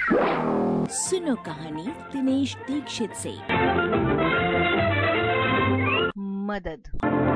सुनो कहानी दिनेश दीक्षित से। मदद।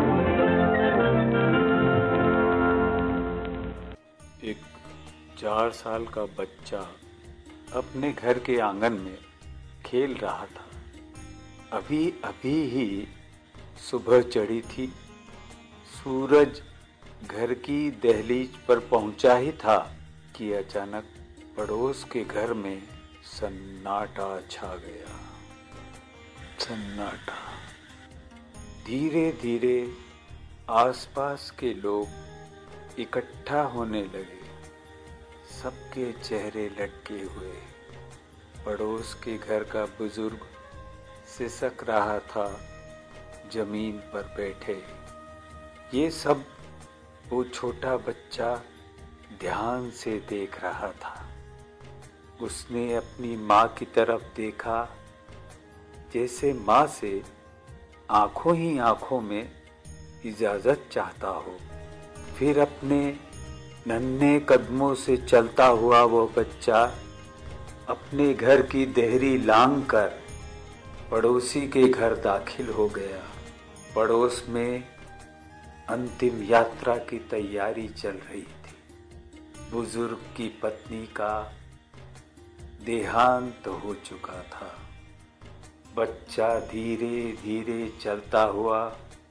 एक 4 साल का बच्चा अपने घर के आंगन में खेल रहा था। अभी अभी ही सुबह चढ़ी थी। सूरज घर की दहलीज पर पहुंचा ही था कि अचानक पड़ोस के घर में सन्नाटा छा गया। सन्नाटा। धीरे धीरे आसपास के लोग इकट्ठा होने लगे। सबके चेहरे लटके हुए। पड़ोस के घर का बुजुर्ग सिसक रहा था जमीन पर बैठे। ये सब वो छोटा बच्चा ध्यान से देख रहा था। उसने अपनी माँ की तरफ देखा, जैसे माँ से आंखों ही आंखों में इजाजत चाहता हो। फिर अपने नन्हे कदमों से चलता हुआ वो बच्चा अपने घर की देहरी लांघ कर पड़ोसी के घर दाखिल हो गया। पड़ोस में अंतिम यात्रा की तैयारी चल रही थी। बुजुर्ग की पत्नी का देहांत हो चुका था। बच्चा धीरे धीरे चलता हुआ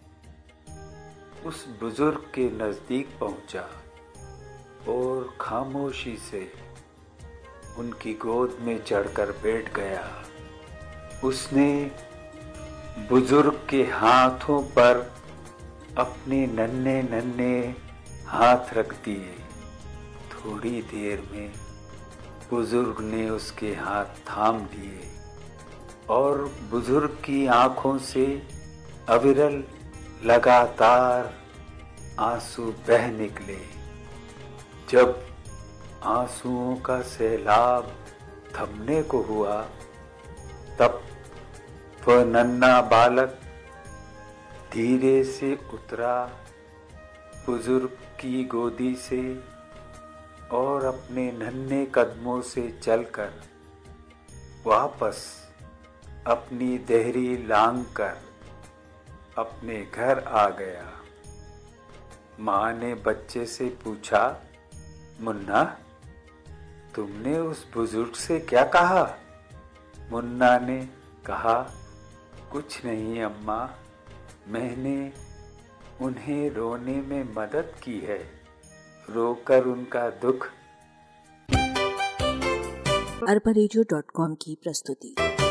उस बुजुर्ग के नजदीक पहुंचा और खामोशी से उनकी गोद में चढ़कर बैठ गया। उसने बुजुर्ग के हाथों पर अपने नन्हे नन्हे हाथ रख दिए। थोड़ी देर में बुजुर्ग ने उसके हाथ थाम लिए और बुजुर्ग की आंखों से अविरल लगातार आंसू बह निकले। जब आंसुओं का सैलाब थमने को हुआ, तब वह नन्हा बालक धीरे से उतरा बुजुर्ग की गोदी से और अपने नन्हे कदमों से चलकर वापस अपनी देहरी लांघ कर अपने घर आ गया। माँ ने बच्चे से पूछा, मुन्ना, तुमने उस बुजुर्ग से क्या कहा? मुन्ना ने कहा, कुछ नहीं अम्मा, मैंने उन्हें रोने में मदद की है, रोकर उनका दुख। arbarejo.com की प्रस्तुति।